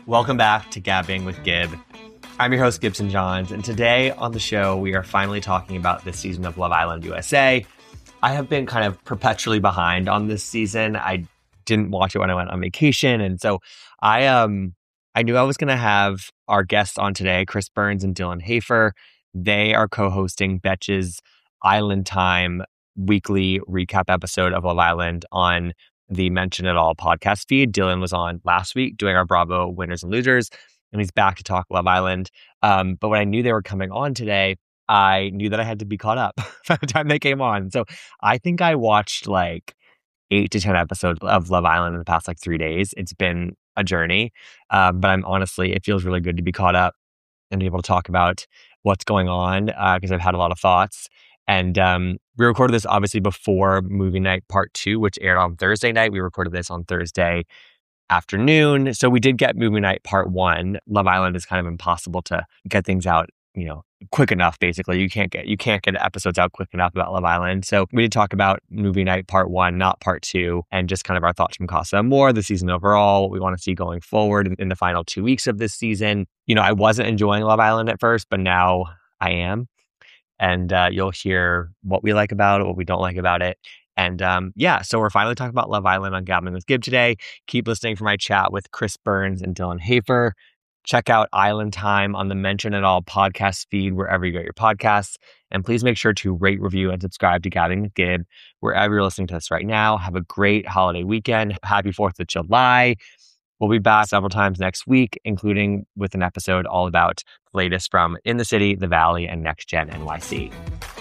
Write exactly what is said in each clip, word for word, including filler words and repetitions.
Welcome back to Gabbing with Gib. I'm your host, Gibson Johns, and today on the show, we are finally talking about this season of Love Island U S A. I have been kind of perpetually behind on this season. I didn't watch it when I went on vacation, and so I um I knew I was going to have our guests on today, Chris Burns and Dylan Hafer. They are co-hosting Betch's Island Time weekly recap episode of Love Island on the Mention It All podcast feed. Dylan was on last week doing our Bravo winners and losers, and he's back to talk Love Island. Um, but when I knew they were coming on today, I knew that I had to be caught up by the time they came on. So I think I watched like eight to ten episodes of Love Island in the past like three days. It's been a journey, um, but I'm honestly, it feels really good to be caught up and be able to talk about what's going on because uh, I've had a lot of thoughts. And um, we recorded this obviously before movie night part two, which aired on Thursday night. We recorded this on Thursday afternoon. So we did get movie night part one. Love Island is kind of impossible to get things out, you know, quick enough. Basically, you can't get you can't get episodes out quick enough about Love Island. So we did talk about movie night part one, not part two, and just kind of our thoughts from Casa Amor, the season overall, what we want to see going forward in, in the final two weeks of this season. You know, I wasn't enjoying Love Island at first, but now I am. And uh, you'll hear what we like about it, what we don't like about it. And um, yeah, so we're finally talking about Love Island on Gabbing with Gib today. Keep listening for my chat with Chris Burns and Dylan Hafer. Check out Island Time on the Mention It All podcast feed wherever you get your podcasts. And please make sure to rate, review, and subscribe to Gabbing with Gib wherever you're listening to this right now. Have a great holiday weekend. Happy fourth of July. We'll be back several times next week, including with an episode all about the latest from In the City, The Valley, and Next Gen N Y C.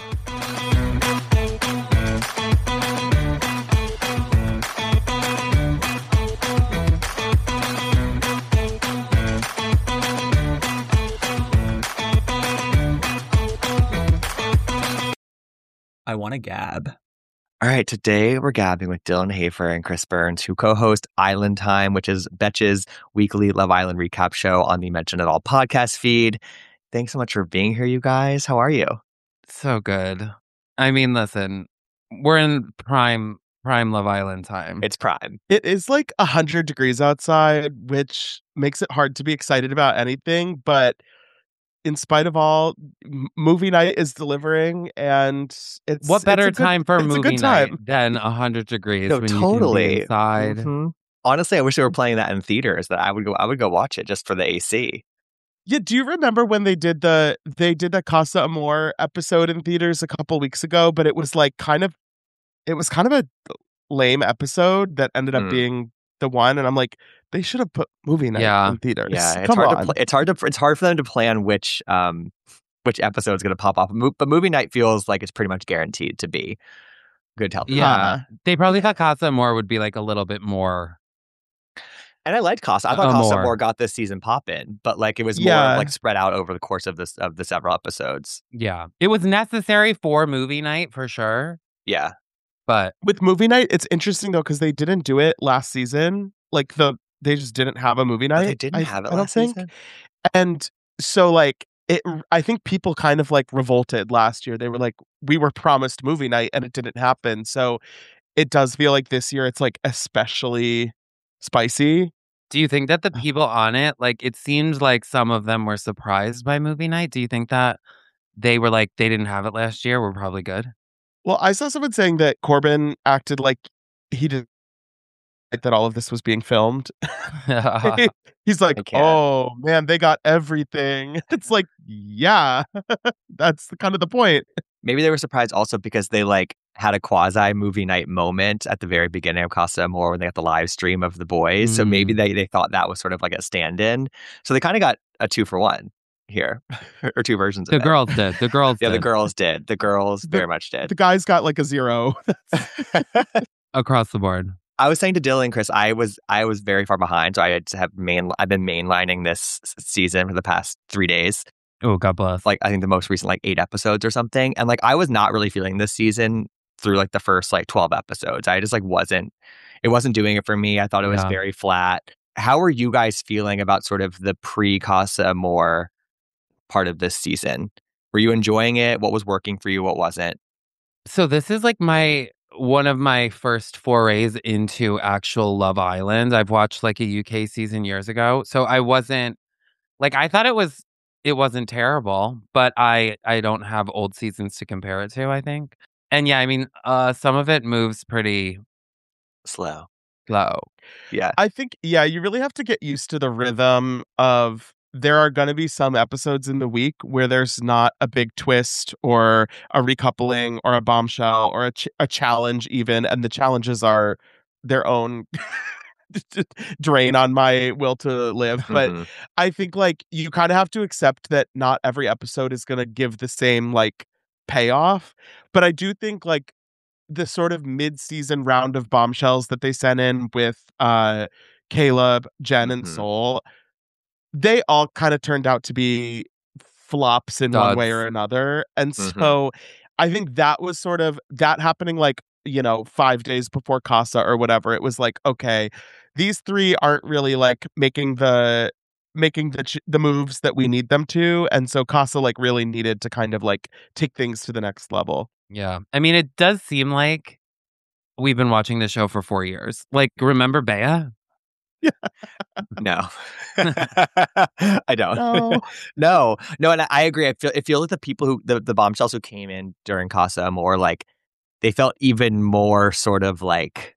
I want to gab. All right, today we're gabbing with Dylan Hafer and Chris Burns, who co-host Island Time, which is Betch's weekly Love Island recap show on the Mention It All podcast feed. Thanks so much for being here, you guys. How are you? So good. I mean, listen, we're in prime prime Love Island time. It's prime. It is like one hundred degrees outside, which makes it hard to be excited about anything, but in spite of all, m- movie night is delivering, and it's What better it's a good, time for a it's movie a good night time. than one hundred degrees No, when totally. you can be inside? Mm-hmm. Honestly, I wish they were playing that in theaters. That I would go. I would go watch it just for the A C. Yeah, do you remember when they did the they did the Casa Amor episode in theaters a couple weeks ago? But it was like kind of, it was kind of a lame episode that ended up Mm. being the one, and I'm like, they should have put movie night Yeah. in theaters. Yeah, it's Come hard on. to. Pl- it's hard to. It's hard for them to plan which um which episode is going to pop off. Mo- But movie night feels like it's pretty much guaranteed to be good television. Yeah. Huh. They probably thought Casa Amor would be like a little bit more. And I liked Casa. I thought Uh, Casa more. Amor got this season pop in, but like it was Yeah. more like spread out over the course of this of the several episodes. Yeah. It was necessary for movie night for sure. Yeah. But With movie night, it's interesting though because they didn't do it last season. Like the they just didn't have a movie Oh, night. they didn't I, have it I don't last think. season. And so like it, I think people kind of like revolted last year. They were like, we were promised movie night and it didn't happen. So it does feel like this year it's like especially spicy. do you think that the people on it, like, it seems like some of them were surprised by movie night? Do you think that they were like, they didn't have it last year, we're probably good? Well, I saw someone saying that Corbin acted like he didn't like that all of this was being filmed. He's like, I can't. oh man, they got everything. It's like, yeah, that's the, kind of the point. Maybe they were surprised also because they like had a quasi movie night moment at the very beginning of Casa Amor when they got the live stream of the boys. So maybe Mm. they, they thought that was sort of like a stand-in. So they kind of got a two for one here, or two versions of The it. girls did. The girls Yeah, did. the girls did. The girls The- very much did. The guy's got like a zero. Across the board. I was saying to Dylan and Chris, I was I was very far behind, so I had to have main. I've been mainlining this s- season for the past three days. Oh, God bless. Like I think the most recent like eight episodes or something, and like I was not really feeling this season through like the first like twelve episodes. I just like wasn't. It wasn't doing it for me. I thought it was Yeah. very flat. How are you guys feeling about sort of the pre Casa Amor part of this season? Were you enjoying it? What was working for you? What wasn't? So this is like my one of my first forays into actual Love Island. I've watched like a U K season years ago. So I wasn't like I thought it was it wasn't terrible, but I I don't have old seasons to compare it to, I think. And yeah, I mean, uh some of it moves pretty Slow. slow. Yeah. I think, yeah, you really have to get used to the rhythm of there are going to be some episodes in the week where there's not a big twist or a recoupling or a bombshell or a, ch- a challenge even. And the challenges are their own drain on my will to live. But Mhm. I think like you kind of have to accept that not every episode is going to give the same like payoff. But I do think like the sort of mid-season round of bombshells that they sent in with uh Caleb, Jen, and Mhm. Soul, they all kind of turned out to be flops in one way Duds. or another. And Mhm. so I think that was sort of that happening like, you know, five days before Casa or whatever. It was like, okay, these three aren't really like making the making the ch- the moves that we need them to, and so Casa like really needed to kind of like take things to the next level. Yeah. I mean, it does seem like we've been watching this show for four years. Like, remember Bea? No. I don't. No. No. No, and I I agree. I feel it feels like the people who the, the bombshells who came in during Casa Amor, like they felt even more sort of like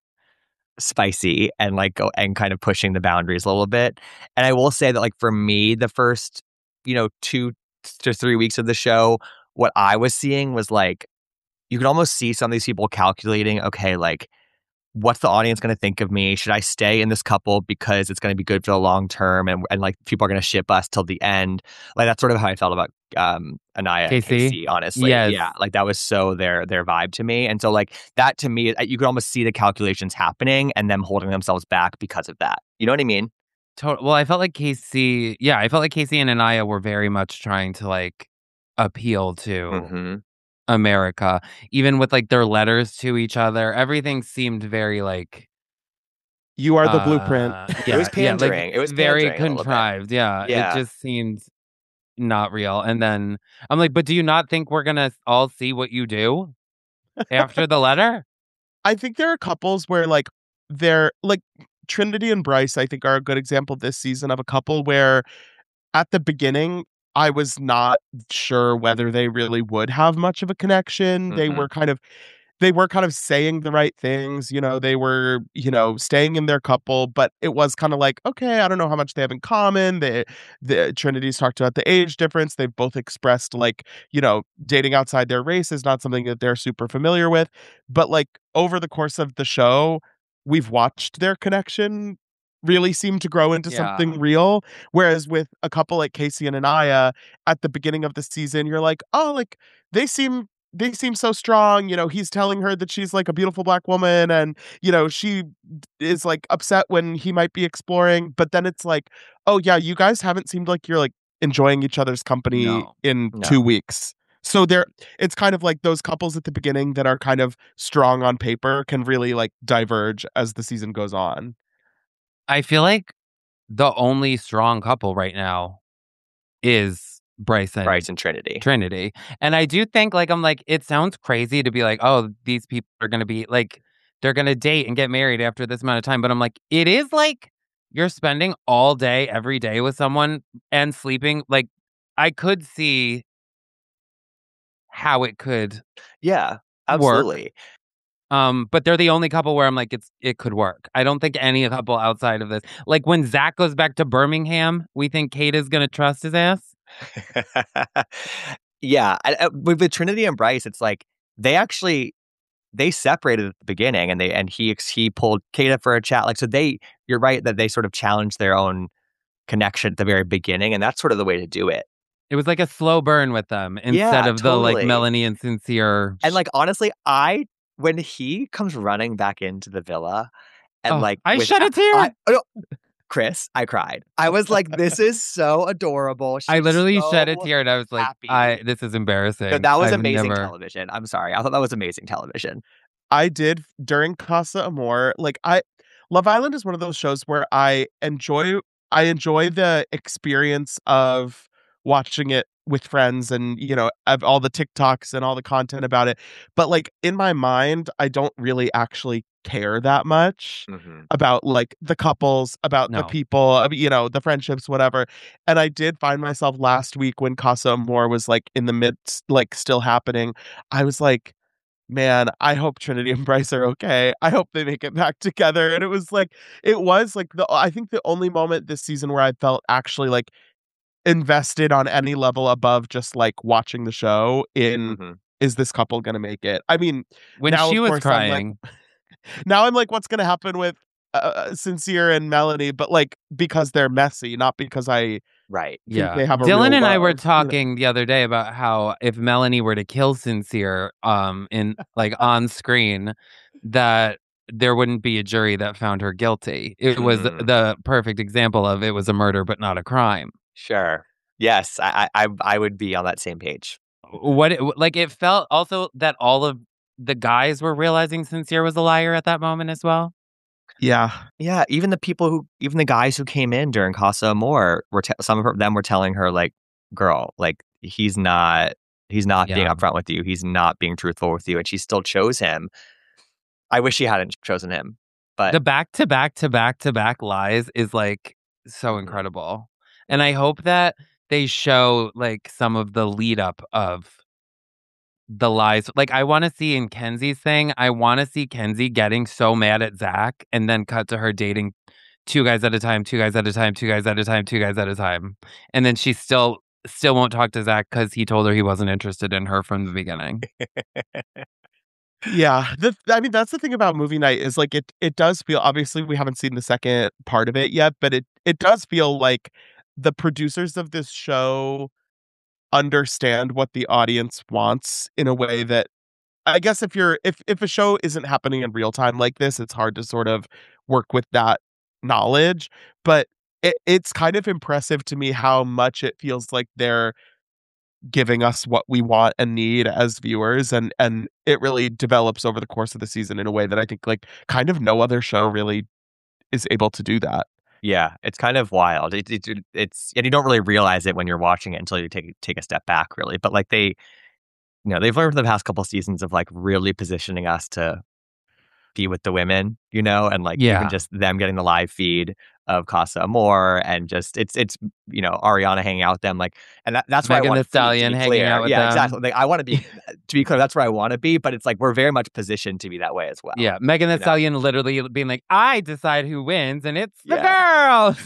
spicy and like go and kind of pushing the boundaries a little bit. And I will say that like for me, the first, you know, two to three weeks of the show, what I was seeing was like you could almost see some of these people calculating, okay, like what's the audience going to think of me? Should I stay in this couple because it's going to be good for the long term and and like people are going to ship us till the end? Like that's sort of how I felt about um Anaya and Casey? Casey, honestly. Yes. Yeah, like that was so their their vibe to me. And so like that to me, you could almost see the calculations happening and them holding themselves back because of that. You know what I mean? Total. Well, I felt like Casey. Yeah, I felt like Casey and Anaya were very much trying to like appeal to Mm-hmm. America, even with like their letters to each other. Everything seemed very like You are the blueprint. uh, It was yeah, yeah, like pandering. It was very pandering a little bit. contrived. Yeah, it Yeah. just seemed not real. And then I'm like, but do you not think we're gonna all see what you do after the letter? I think there are couples where like they're like Trinity and Bryce, I think are a good example this season of a couple where at the beginning I was not sure whether they really would have much of a connection. They Mm-hmm. were kind of they were kind of saying the right things, you know, they were, you know, staying in their couple, but it was kind of like, okay, I don't know how much they have in common. They, the Trinity's talked about the age difference. They've both expressed like, you know, dating outside their race is not something that they're super familiar with. But like over the course of the show, we've watched their connection really seem to grow into Yeah. something real. Whereas with a couple like Casey and Anaya at the beginning of the season, you're like, oh, like they seem they seem so strong. You know, he's telling her that she's like a beautiful black woman and, you know, she is like upset when he might be exploring. But then it's like, oh, yeah, you guys haven't seemed like you're like enjoying each other's company No. in No. two weeks. So there, it's kind of like those couples at the beginning that are kind of strong on paper can really like diverge as the season goes on. I feel like the only strong couple right now is Bryce and Bryce and Trinity. Trinity. And I do think like I'm like it sounds crazy to be like, oh, these people are gonna be like they're gonna date and get married after this amount of time. But I'm like, it is like you're spending all day every day with someone and sleeping. Like I could see how it could Yeah, work. absolutely. Um, but they're the only couple where I'm like, it's it could work. I don't think any couple outside of this, like when Zach goes back to Birmingham, we think Kate is gonna trust his ass. Yeah, I, I, with, with Trinity and Bryce, it's like they actually they separated at the beginning, and they and he ex- he pulled Kata for a chat. Like so, they you're right that they sort of challenged their own connection at the very beginning, and that's sort of the way to do it. It was like a slow burn with them instead Yeah, of the like totally. Melanie and Sincere. And like honestly, I when he comes running back into the villa, and Oh, like I with- shed a tear. I- oh, no, Chris, I cried. I was like, this is so adorable. I She's literally so shed a tear and I was like, happy. I this is embarrassing. No, that was I've amazing never- television. I'm sorry. I thought that was amazing television. I did during Casa Amor. Like I, Love Island is one of those shows where I enjoy. I enjoy the experience of watching it with friends and, you know, I've all the TikToks and all the content about it. But like in my mind, I don't really actually care that much Mm-hmm. about like the couples, about the No. people, I mean, you know, the friendships, whatever. And I did find myself last week when Casa Amor was like in the midst, like still happening. I was like, man, I hope Trinity and Bryce are okay. I hope they make it back together. And it was like, it was like the, I think the only moment this season where I felt actually like invested on any level above just like watching the show in Mm-hmm. is this couple gonna make it? I mean, When now she of was course crying, I'm like, now I'm like, what's gonna happen with uh, Sincere and Melanie? But like because they're messy, not because I Right. think yeah. they have a Dylan real and I were love, you know? talking the other day about how if Melanie were to kill Sincere um in like on screen, that there wouldn't be a jury that found her guilty. It was Mm. the perfect example of it was a murder but not a crime. Sure. Yes, I, I I would be on that same page. What it, like it felt also that all of the guys were realizing Sincere was a liar at that moment as well. Yeah. Yeah, even the people who, even the guys who came in during Casa Amor, were te- some of her, them were telling her like, "Girl, like he's not, he's not being Yeah. upfront with you. He's not being truthful with you," and she still chose him. I wish she hadn't chosen him, but The back to back to back to back lies is like so Mhm. incredible. And I hope that they show like some of the lead up of the lies. Like I want to see in Kenzie's thing, I want to see Kenzie getting so mad at Zach and then cut to her dating two guys at a time, two guys at a time, two guys at a time, two guys at a time. And then she still still won't talk to Zach because he told her he wasn't interested in her from the beginning. Yeah, the I mean that's the thing about movie night is like it it does feel, obviously we haven't seen the second part of it yet, but it it does feel like the producers of this show understand what the audience wants in a way that I guess if you're if if a show isn't happening in real time like this, it's hard to sort of work with that knowledge, but it, it's kind of impressive to me how much it feels like they're giving us what we want and need as viewers, and and it really develops over the course of the season in a way that I think like kind of no other show really is able to do that. yeah, it's kind of wild. It, it, it's and you don't really realize it when you're watching it until you take take a step back, really. But like they, you know, they've learned for the past couple seasons of like really positioning us to be with the women, you know, and like even Yeah. just them getting the live feed of Casa Amor and just it's it's you know Ariana hanging out with them like and that, that's where Megan I want Thee to be, to Stallion be hanging clear. out with Yeah, them. exactly. Like I want to be to be clear. That's where I want to be, but it's like we're very much positioned to be that way as well. Yeah, Megan Thee you know? Stallion literally being like, I decide who wins, and it's the Yeah.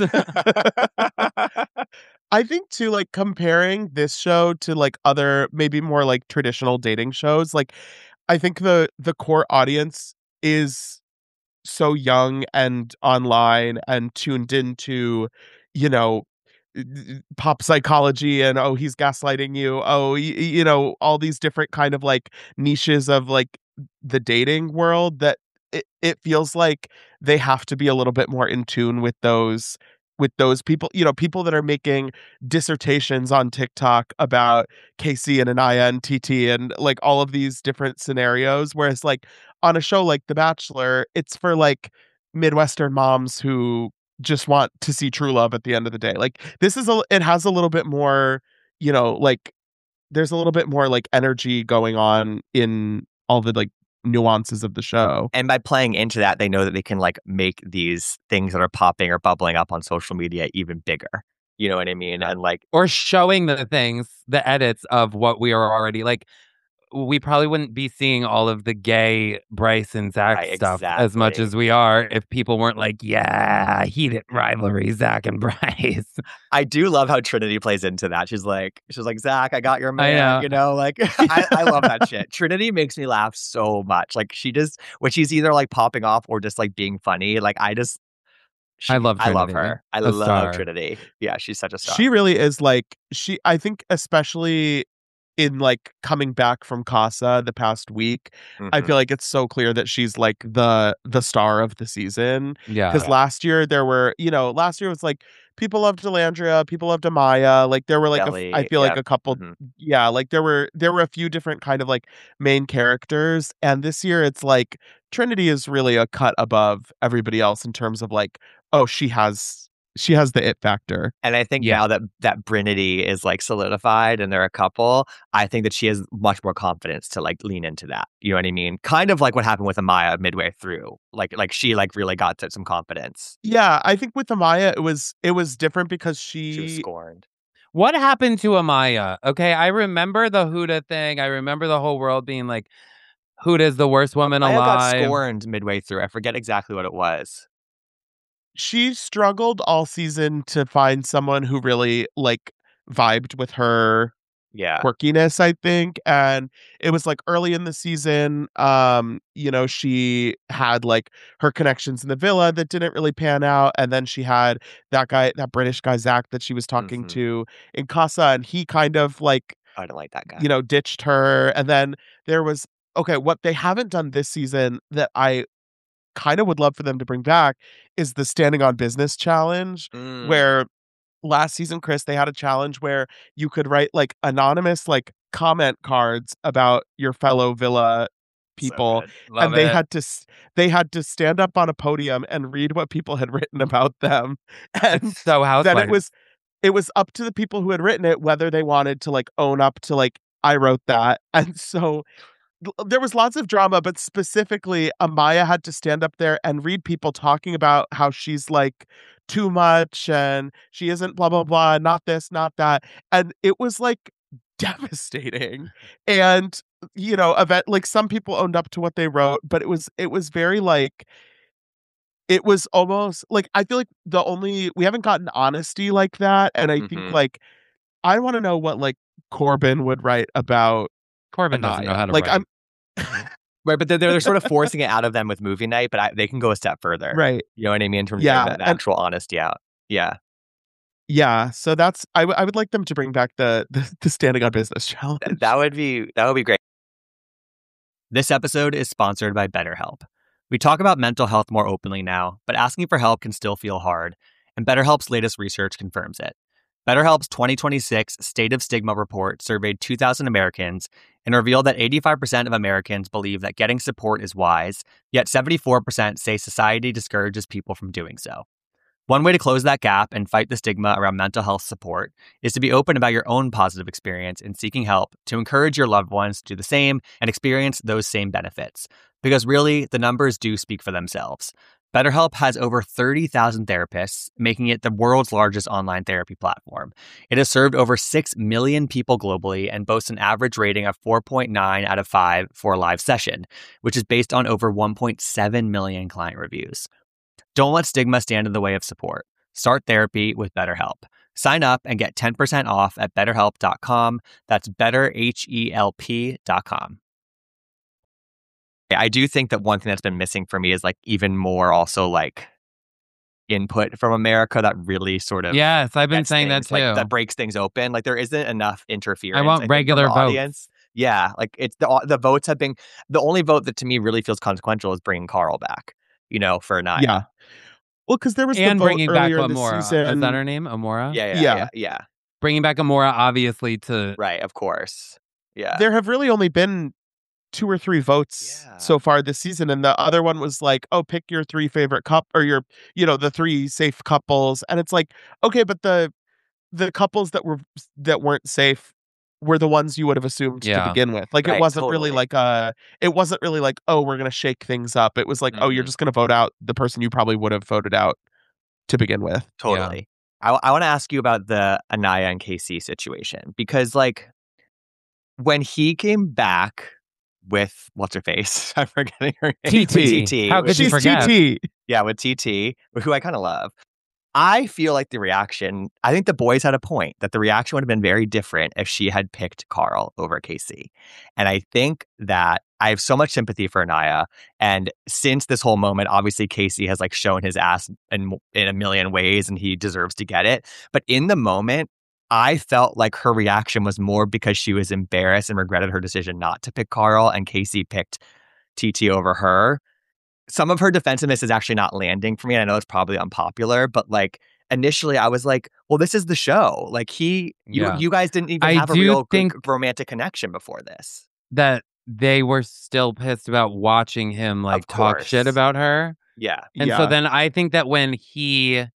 girls. I think too, like comparing this show to like other maybe more like traditional dating shows, like I think the the core audience is so young and online and tuned into, you know, pop psychology and oh he's gaslighting you, oh y- y- you know, all these different kind of like niches of like the dating world that it, it feels like they have to be a little bit more in tune with those with those people, you know, people that are making dissertations on TikTok about Casey and Anaya and T T and like all of these different scenarios, whereas like on a show like The Bachelor, it's for like Midwestern moms who just want to see true love at the end of the day. Like this is a it has a little bit more, you know, like there's a little bit more like energy going on in all the like nuances of the show. And by playing into that, they know that they can like make these things that are popping or bubbling up on social media even bigger. You know what I mean? And like, Or showing the things, the edits of what we are already like. We probably wouldn't be seeing all of the gay Bryce and Zach right, stuff as much exactly. as we are if people weren't like, yeah, heated rivalry, Zach and Bryce. I do love how Trinity plays into that. She's like, she's like, Zach, I got your I man. know. You know, like I, I love that shit. Trinity makes me laugh so much. Like she just when she's either like popping off or just like being funny. Like I just, she, I love I love Trinity. her. I A love star. Trinity. Yeah, she's such a star. She really is like she I think especially in like coming back from Casa the past week, I Mhm. feel like it's so clear that she's like the the star of the season. Yeah. Because last year there were, you know, last year was like people loved Delandria, people loved Amaya. Like there were like a f- Kelly, I feel like yep. a couple, Mhm. yeah, like there were there were a few different kind of like main characters, and this year it's like Trinity is really a cut above everybody else in terms of like, oh, she has she has the it factor. And I think Yeah. now that that Brinity is like solidified and they're a couple, I think that she has much more confidence to like lean into that. You know what I mean? Kind of like what happened with Amaya midway through. Like like she like really got to some confidence. Yeah, I think with Amaya it was it was different because she, She was scorned. What happened to Amaya? Okay, I remember the Huda thing. I remember the whole world being like, Huda's the worst woman Amaya got alive. scorned midway through. I forget exactly what it was. she struggled all season to find someone who really like vibed with her Yeah. quirkiness, I think. And it was like early in the season, um, you know, she had like her connections in the villa that didn't really pan out. And then she had that guy, that British guy, Zach, that she was talking Mhm. to in Casa. And he kind of like, I didn't like that guy. you know, ditched her. And then there was, okay, what they haven't done this season that I kind of would love for them to bring back is the standing on business challenge, Mm. where last season, Chris, they had a challenge where you could write like anonymous like comment cards about your fellow villa people, So good. Love and they it. had to s- they had to stand up on a podium and read what people had written about them, and It's so then housewives. it was it was up to the people who had written it whether they wanted to like own up to like I wrote that, and so l- there was lots of drama, but specifically Amaya had to stand up there and read people talking about how she's like too much and she isn't blah blah blah, not this, not that. And it was like devastating. And you know, event like some people owned up to what they wrote, but it was it was very like it was almost like I feel like the only we haven't gotten honesty like that. And I think Mhm. like I want to know what like Corbin would write about Corbin doesn't know Anaya. how to Like write. I'm Right, but they're, they're sort of forcing it out of them with movie night, but I, they can go a step further. right. You know what I mean? In terms Yeah, of getting the, the and- actual honesty out. Yeah. Yeah, so that's I, w- I would like them to bring back the the, the standing on business challenge. Th- That would be that would be great. This episode is sponsored by BetterHelp. We talk about mental health more openly now, but asking for help can still feel hard, and BetterHelp's latest research confirms it. BetterHelp's twenty twenty-six State of Stigma report surveyed two thousand Americans and revealed that eighty-five percent of Americans believe that getting support is wise, yet seventy-four percent say society discourages people from doing so. One way to close that gap and fight the stigma around mental health support is to be open about your own positive experience in seeking help to encourage your loved ones to do the same and experience those same benefits. Because really, the numbers do speak for themselves. BetterHelp has over thirty thousand therapists, making it the world's largest online therapy platform. It has served over six million people globally and boasts an average rating of four point nine out of five for a live session, which is based on over one point seven million client reviews. Don't let stigma stand in the way of support. Start therapy with BetterHelp. Sign up and get ten percent off at better help dot com. That's better help dot com. I do think that one thing that's been missing for me is like even more also like input from America that really sort of Yes, I've been gets saying that things, like, too. that breaks things open. Like there isn't enough interference. want think, from regular the votes. audience. Yeah, like it's the the votes have been the only vote that to me really feels consequential is bringing Carl back. You know, for Anaya. Yeah. Well, because there was and the vote bringing back earlier in the Amora. season. Is that her name? Amora? Yeah, yeah, Yeah. yeah, yeah. Bringing back Amora, obviously, to. Right, of course. Yeah. There have really only been two or three votes Yeah. so far this season, and the other one was like, "Oh, pick your three favorite cup or your, you know, the three safe couples." And it's like, okay, but the the couples that were that weren't safe were the ones you would have assumed Yeah. to begin with. Like Right, it wasn't really totally. like a, it wasn't really like, oh, we're gonna shake things up. It was like, oh, you're Mhm. just gonna vote out the person you probably would have voted out to begin with. Totally. I, I want to ask you about the Anaya and K C situation because, like, when he came back with what's her face? I'm forgetting her name. T T. With T T. How with- could you She's forget? T T. Yeah, with T T, who I kind of love. I feel like the reaction, I think the boys had a point that the reaction would have been very different if she had picked Carl over K C. And I think that I have so much sympathy for Anaya. And since this whole moment, obviously Casey has like shown his ass in, in a million ways and he deserves to get it. But in the moment, I felt like her reaction was more because she was embarrassed and regretted her decision not to pick Carl, and Casey picked T T over her. Some of her defensiveness is actually not landing for me. And I know it's probably unpopular, but like initially I was like, well, this is the show. Like he, you, Yeah. you guys didn't even I have a do real think- g- romantic connection before this. That they were still pissed about watching him like Of talk course. shit about her. Yeah. And yeah. so then I think that when he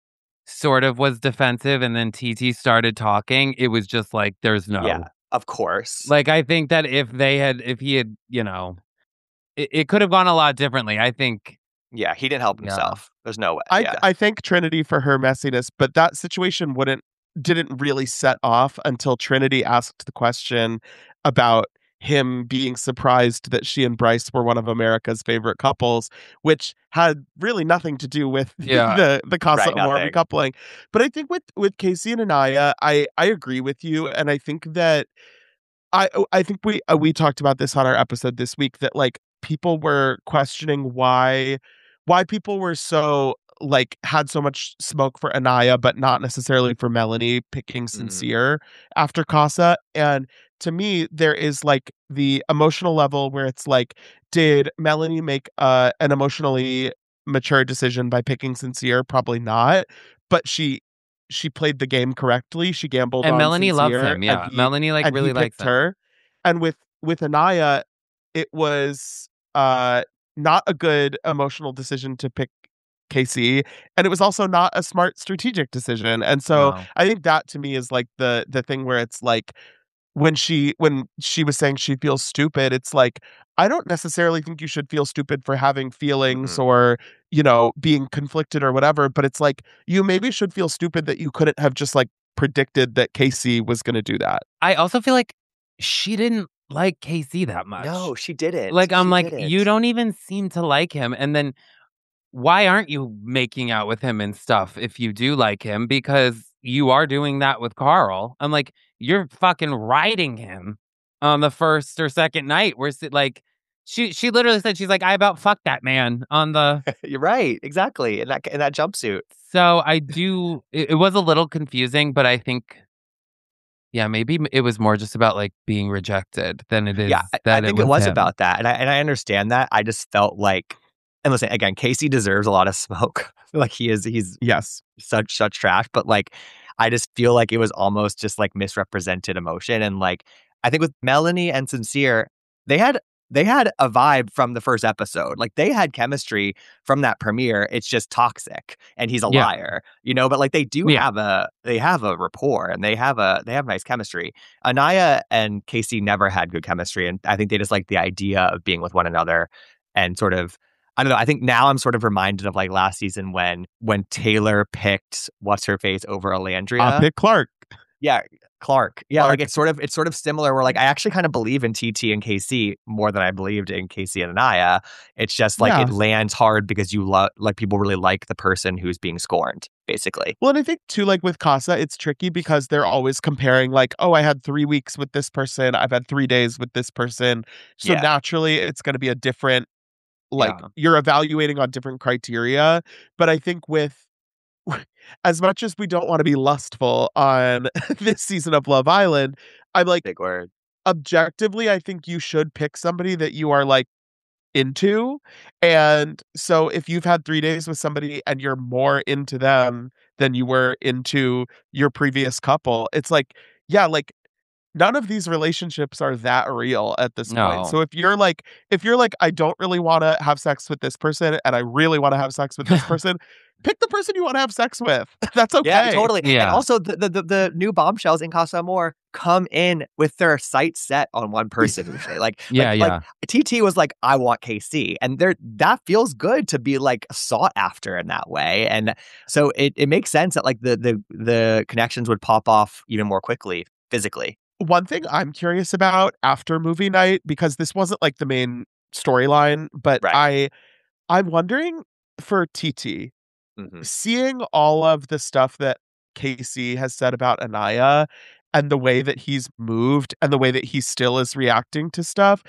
sort of was defensive and then T T started talking, it was just like, there's no. Yeah, of course. Like, I think that if they had, if he had, you know, it, it could have gone a lot differently. I think. Yeah, he didn't help Yeah. himself. There's no way. I yeah. I thank Trinity for her messiness, but that situation wouldn't didn't really set off until Trinity asked the question about him being surprised that she and Bryce were one of America's favorite couples, which had really nothing to do with Yeah. the the Casa Right, Amor nothing. recoupling. But I think with with Casey and Anaya, I I agree with you, and I think that I I think we uh, we talked about this on our episode this week that like people were questioning why why people were so like had so much smoke for Anaya but not necessarily for Melanie picking Sincere after Casa. And to me there is like the emotional level where it's like, did Melanie make uh, an emotionally mature decision by picking Sincere? Probably not, but she she played the game correctly. She gambled And on Melanie loves Sincere, him. Yeah. and he- Melanie like and really he likes picked him. her. And with with Anaya, it was uh not a good emotional decision to pick Casey, and it was also not a smart strategic decision. And so No. I think that to me is like the the thing where it's like when she when she was saying she feels stupid, it's like, I don't necessarily think you should feel stupid for having feelings Mhm. or, you know, being conflicted or whatever, but it's like you maybe should feel stupid that you couldn't have just like predicted that Casey was going to do that. I also feel like she didn't like K C that much. No, she didn't. Like, I'm She like, didn't. you don't even seem to like him. And then why aren't you making out with him and stuff if you do like him? Because you are doing that with Carl. I'm like, you're fucking riding him on the first or second night. Where it's like, she she literally said, she's like, I about fucked that man on the. You're right. Exactly. In that in that jumpsuit. So I do. It, it was a little confusing, but I think. Yeah, maybe m- it was more just about like being rejected than it is Yeah, I, that I think it was was him. about that, and I and I understand that. I just felt like, and listen, again, Casey deserves a lot of smoke. Like he is, he's Yes. such such trash. But like, I just feel like it was almost just like misrepresented emotion. And like, I think with Melanie and Sincere, they had they had a vibe from the first episode. Like they had chemistry from that premiere. It's just toxic, and he's a Yeah. liar, you know. But like, they do Yeah. have a they have a rapport, and they have a they have nice chemistry. Anaya and Casey never had good chemistry, and I think they just like the idea of being with one another and sort of. I don't know. I think now I'm sort of reminded of like last season when when Taylor picked what's her face over Alandria. I'll pick Clark. Yeah, Clark. Yeah, Clark. like it's sort of it's sort of similar. Where like I actually kind of believe in T T and K C more than I believed in Casey and Anaya. It's just like Yeah. it lands hard because you love like people really like the person who's being scorned, basically. Well, and I think too, like with Casa, it's tricky because they're always comparing, like, oh, I had three weeks with this person, I've had three days with this person. So Yeah. naturally, it's going to be a different, like, Yeah. you're evaluating on different criteria. But I think with, as much as we don't want to be lustful on this season of Love Island, I'm like, Big word. objectively, I think you should pick somebody that you are like into. And so if you've had three days with somebody and you're more into them than you were into your previous couple, it's like, yeah, like none of these relationships are that real at this No. point. So if you're like, if you're like, I don't really want to have sex with this person and I really want to have sex with this person, pick the person you want to have sex with. That's okay. Yeah, totally. And Yeah. also the, the the the new bombshells in Casa Amor come in with their sights set on one person usually. Like, Yeah, like, yeah. like T T was like, I want K C. And there that feels good to be like sought after in that way. And so it, it makes sense that like the the the connections would pop off even more quickly physically. One thing I'm curious about after movie night, because this wasn't like the main storyline, but Right. I I'm wondering for T T, Mhm. seeing all of the stuff that Casey has said about Anaya and the way that he's moved and the way that he still is reacting to stuff,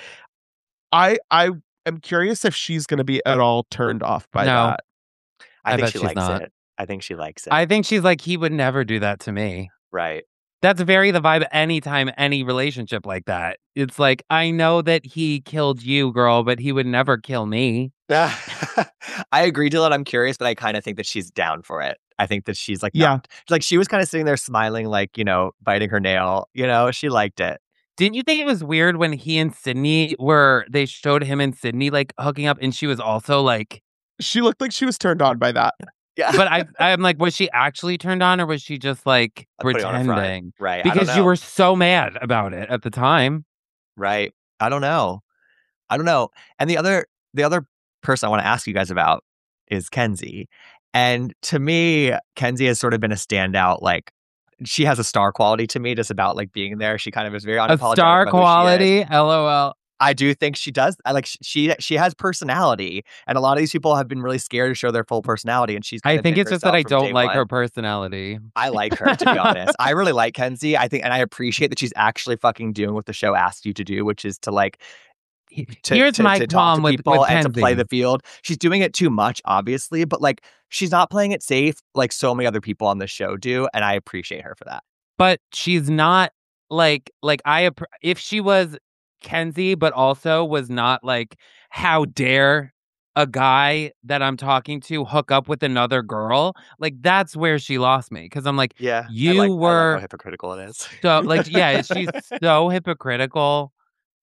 I I am curious if she's going to be at all turned off by No. that. I, I think bet she she's likes not. it. I think she likes it. I think she's like, he would never do that to me. right. That's very the vibe anytime any relationship like that. It's like, I know that he killed you, girl, but he would never kill me. I agree, Dylan. I'm curious, but I kind of think that she's down for it. I think that she's like, Yeah. not- like she was kind of sitting there smiling, like, you know, biting her nail. You know, she liked it. Didn't you think it was weird when he and Sydney were, they showed him and Sydney like hooking up and she was also like, She looked like she was turned on by that. Yeah. But I, I'm like, was she actually turned on or was she just like Putting on a front. pretending? Right. I don't Because you know. were so mad about it at the time. Right. I don't know. I don't know. And the other the other person I want to ask you guys about is Kenzie. And to me, Kenzie has sort of been a standout. Like, she has a star quality to me, just about like being there. She kind of is very A unapologetic star about who she is. quality, LOL. I do think she does. I like sh- she she has personality, and a lot of these people have been really scared to show their full personality. And she's kind I of think been it's just that herself I from don't day like one. her personality. I like her, to be honest. I really like Kenzie. I think, and I appreciate that she's actually fucking doing what the show asked you to do, which is to like to, Here's to, my to talk to qualm with, people with and to play Kenzie. the field. She's doing it too much, obviously, but like she's not playing it safe like so many other people on the show do, and I appreciate her for that. But she's not like like I app- if she was Kenzie, but also was not like, how dare a guy that I'm talking to hook up with another girl? Like, that's where she lost me, because I'm like, Yeah, you I like, I were like how hypocritical it is. so like, yeah, she's so hypocritical,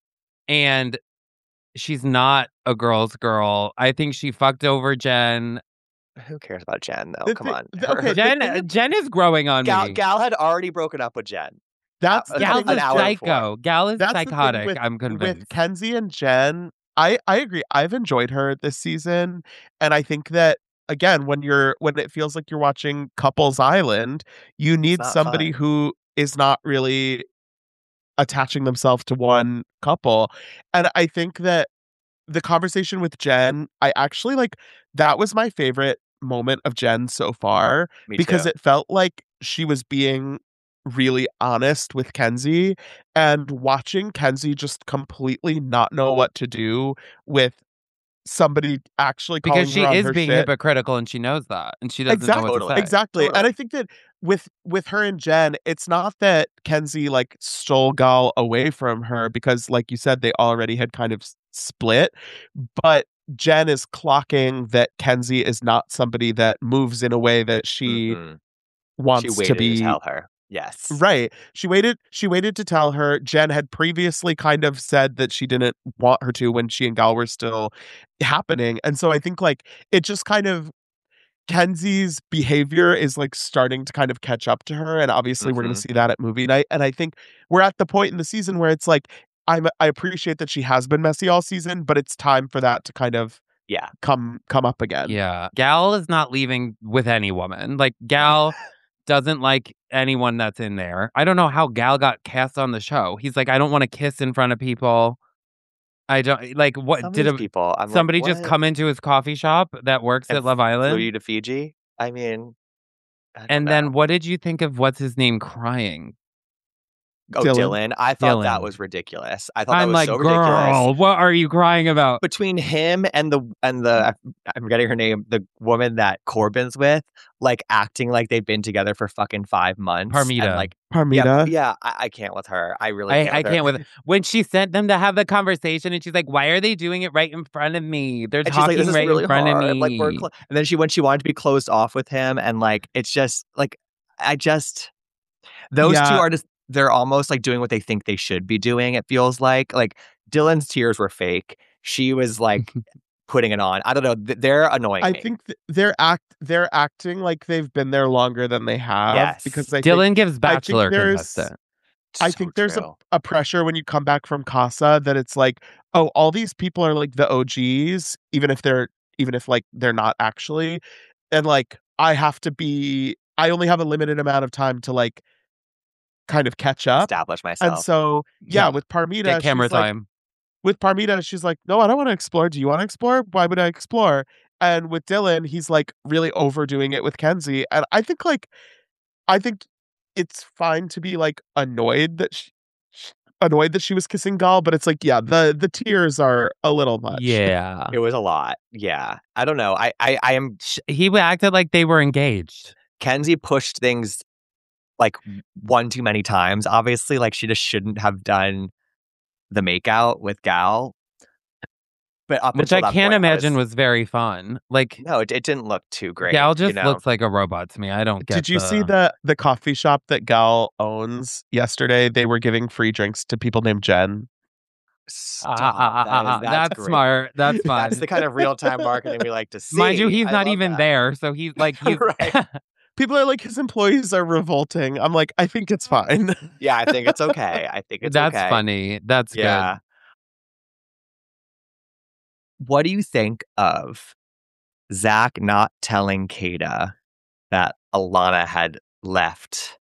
and she's not a girl's girl. I think she fucked over Jen. Who cares about Jen though? The Come thi- on, the- Her- okay, her- the Jen thing- Jen is growing on Gal, me. Gal had already broken up with Jen. That's Uh, the Gal's thing a an with hour Jen- before. psycho. Gal is That's the thing psychotic. with- I'm convinced. With Kenzie and Jen, I I agree. I've enjoyed her this season, and I think that again, when you're when it feels like you're watching Couples Island, you need not somebody fun. who is not really attaching themselves to one couple. And I think that the conversation with Jen, I actually like that was my favorite moment of Jen so far, Me because too. it felt like she was being really honest with Kenzie, and watching Kenzie just completely not know what to do with somebody actually calling Because she her on is her being shit. hypocritical and she knows that. And she doesn't know Exactly. what to Totally. say. Exactly. And Totally. I think that with with her and Jen, it's not that Kenzie like stole Gal away from her, because like you said, they already had kind of s- split. But Jen is clocking that Kenzie is not somebody that moves in a way that she Mhm. wants She waited to to, be. tell her. Yes. Right. She waited she waited to tell her. Jen had previously kind of said that she didn't want her to when she and Gal were still happening. And so I think like it just kind of Kenzie's behavior is like starting to kind of catch up to her, and obviously we're going to Mhm. see that at movie night. And I think we're at the point in the season where it's like I'm I appreciate that she has been messy all season, but it's time for that to kind of Yeah. come come up again. Yeah. Gal is not leaving with any woman. Like, Gal doesn't like anyone that's in there. I don't know how Gal got cast on the show. He's like, I don't want to kiss in front of people. I don't like what Some of did these a, people, I'm somebody like, just what? come into his coffee shop that works And at Love Flew Island? you to Fiji? I mean, I don't And know. then what did you think of what's his name crying? Oh, Dylan. Dylan. I thought that Dylan. was ridiculous. I thought that I'm was like, so ridiculous. girl, what are you crying about? Between him and the and the I'm forgetting her name, the woman that Corbin's with, like acting like they've been together for fucking five months. Parmita. And like, Parmita. yeah, yeah, I, I can't with her. I really I, can't. I with her. can't with it. When she sent them to have the conversation and she's like, why are they doing it right in front of me? They're And she's like, talking "This is right really in front hard." of me. Like we're clo-. And then she when she wanted to be closed off with him, and like it's just like I just those two Yeah. are just they're almost like doing what they think they should be doing. It feels like like Dylan's tears were fake. She was like putting it on. I don't know. Th- They're annoying. I me. think th- they're act they're acting like they've been there longer than they have. Yes. Because I Dylan think, gives I Bachelor think there's contestant. I So think there's a, true. a pressure when you come back from Casa that it's like, oh, all these people are like the O Gs, even if they're even if like they're not actually. And like I have to be I only have a limited amount of time to like kind of catch up. establish myself. And so yeah, Yeah. with Parmita, Get camera she's like, time. with Parmita, she's like, no, I don't want to explore. Do you want to explore? Why would I explore? And with Dylan, he's like really overdoing it with Kenzie. And I think like, I think it's fine to be like annoyed that she, annoyed that she was kissing Gal, but it's like, yeah, the the tears are a little much. Yeah. It was a lot. Yeah. I don't know. I, I, I am Sh- He acted like they were engaged. Kenzie pushed things like one too many times. Obviously, like she just shouldn't have done the makeout with Gal. But up Which until I that can't point, I imagine was, was very fun. Like, no, it, it didn't look too great. Gal just you know? looks like a robot to me. I don't get Did you the... see the the coffee shop that Gal owns yesterday? They were giving free drinks to people named Jen. Stop. Ah, ah, ah, That ah, is- ah. that's That's great. smart. That's fun. That's the kind of real-time marketing we like to see. Mind you, he's I not love even that. there, so he's like he's Right. People are like, his employees are revolting. I'm like, I think it's fine. Yeah, I think it's okay. I think it's That's okay. funny. That's Yeah. good. What do you think of Zach not telling Kata that Alana had left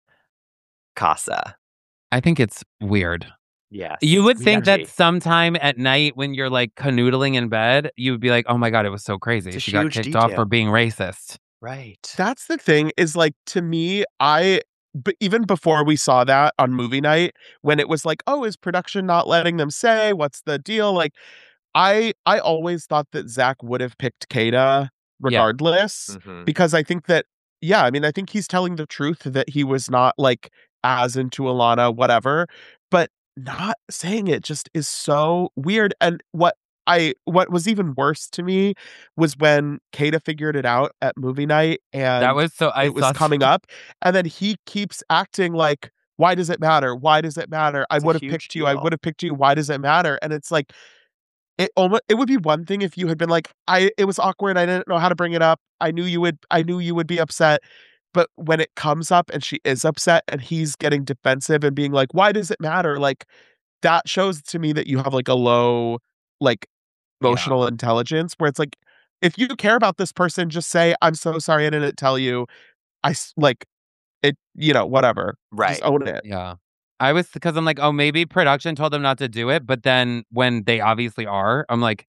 Casa? I think it's weird. Yes. You would We think that actually- sometime at night when you're like canoodling in bed, you would be like, oh my God, it was so crazy. It's a She got huge kicked off detail. for being racist. Right. That's the thing is like, to me, I, but even before we saw that on movie night, when it was like, oh, is production not letting them say what's the deal? Like, I, I always thought that Zach would have picked Kata regardless, Mhm. because I think that, yeah, I mean, I think he's telling the truth that he was not like as into Alana, whatever, but not saying it just is so weird. And what I what was even worse to me was when Kata figured it out at movie night and That was so I it was saw coming up, and then he keeps acting like, why does it matter? Why does it matter? I It's a would have huge picked you. I deal. would have picked you. Why does it matter? And it's like, it almost it would be one thing if you had been like, I it was awkward. I didn't know how to bring it up. I knew you would I knew you would be upset. But when it comes up and she is upset and he's getting defensive and being like, why does it matter? Like, that shows to me that you have like a low like emotional intelligence, where it's like, if you care about this person, just say, I'm so sorry I didn't tell you. I s- like it, you know, whatever. Right. Just own it. Yeah. I was because I'm like, oh, maybe production told them not to do it. But then when they obviously are, I'm like,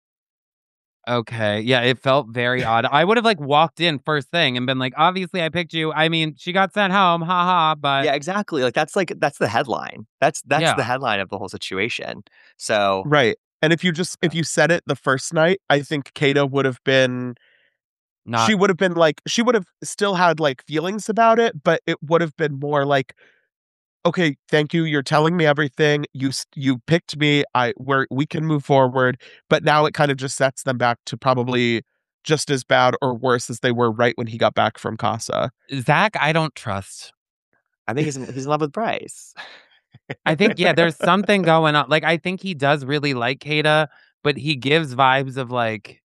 okay. Yeah, it felt very odd. I would have like walked in first thing and been like, obviously I picked you. I mean, she got sent home. Ha ha. But Yeah, exactly. Like that's like that's the headline. That's that's Yeah. the headline of the whole situation. So Right. And if you just if you said it the first night, I think Kata would have been not she would have been like, she would have still had like feelings about it, but it would have been more like, okay, thank you. You're telling me everything. You s- you picked me. I we're we can move forward. But now it kind of just sets them back to probably just as bad or worse as they were right when he got back from Casa. Zach, I don't trust. I think he's in, he's in love with Bryce. I think, yeah, there's something going on. Like, I think he does really like Kata, but he gives vibes of like,